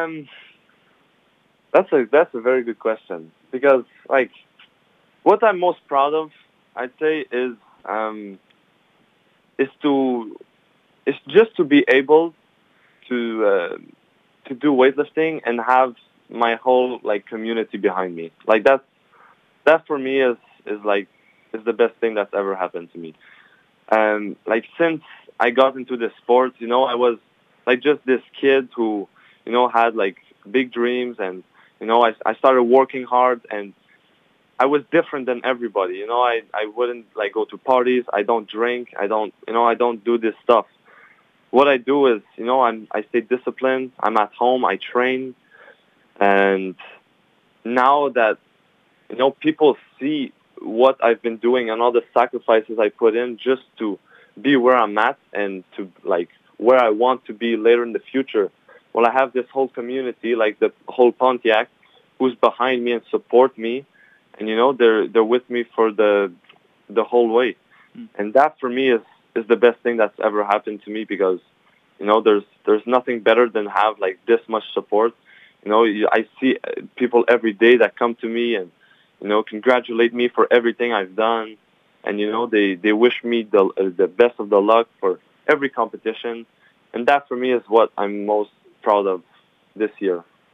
Um, that's a very good question because like what I'm most proud of, I'd say, um is to is just to be able to do weightlifting and have my whole like community behind me. Like that for me is the best thing that's ever happened to me. Like since I got into the sport, I was like just this kid who, had like big dreams and, I started working hard and I was different than everybody. I wouldn't like go to parties. I don't drink. I don't do this stuff. What I do is, I stay disciplined. I'm at home. I train. And now that, people see what I've been doing and all the sacrifices I put in just to be where I'm at and to like where I want to be later in the future. Well, I have this whole community, like the whole Pontiac, who's behind me and support me, and they're with me for the whole way, and that for me is the best thing that's ever happened to me because there's nothing better than have like this much support. I see people every day that come to me and congratulate me for everything I've done, and they wish me the best of the luck for every competition, and that for me is what I'm most proud of this year.